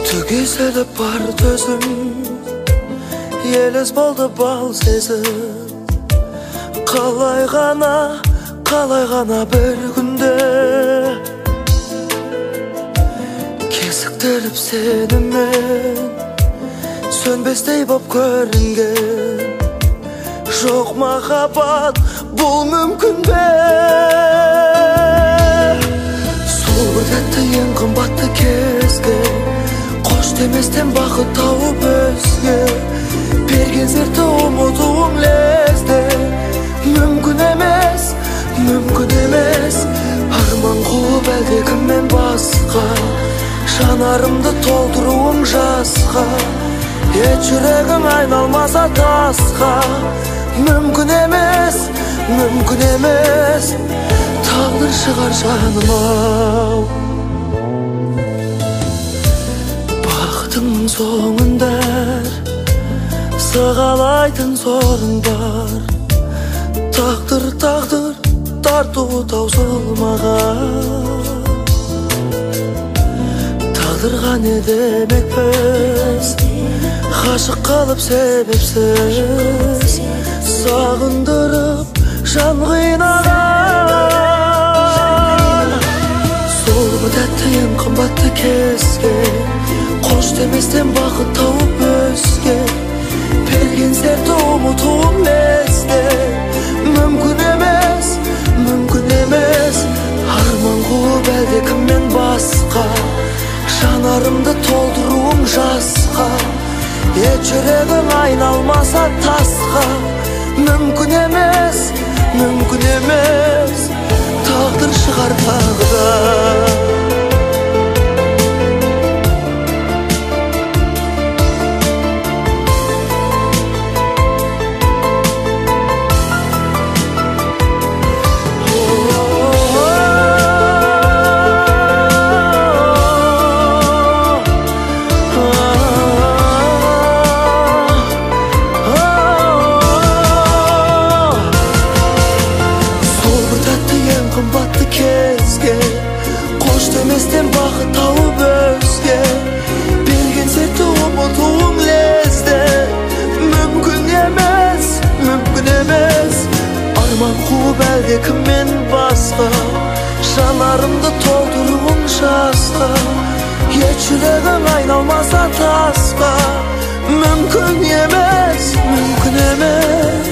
Түгесе де бар төзім, елес болды бал сезім. Қалай ғана бір күнде кесіктіріп сенімен сөнбестей боп көрінген. Жоқ махаббат, бұл мүмкін бе? Сол бір тәтті ең қымбатты кезге қош деместен бақыт тауып өзге берген сертті ұмытуым лезде. Мүмкін емес арман қуып әлде кіммен басқа жанарымды толтыруым жасқа. Ет жүрегім айналмаса тасқа. Мүмкін емес тағдыр шығар жаным-ау. Бақытыңның соңында сығалайтын сорың бар. Тағдыр тарту таусылмаған. Тағдырға не демекпіз, ғашық қалып себепсіз, сағындырып жан қинаған. Сол бір тәтті ең қымбатты кезге қош деместен бақыт тауып өзге берген сертті ұмытуым лезде. Мүмкін емес арман қуып әлде кіммен басқа жанарымды толтыруым жасқа. Ет жүрегім айналмаса тасқа. Мүмкін емес тағдыр шығар тағда. Қымбатты кезге қош деместен бақыт тауып өзге берген сертті ұмытуым лезде. Мүмкін емес арман қуып әлде кіммен басқа жанарымды толтыруым жасқа. Ет жүрегім айналмаса тасқа. Мүмкін емес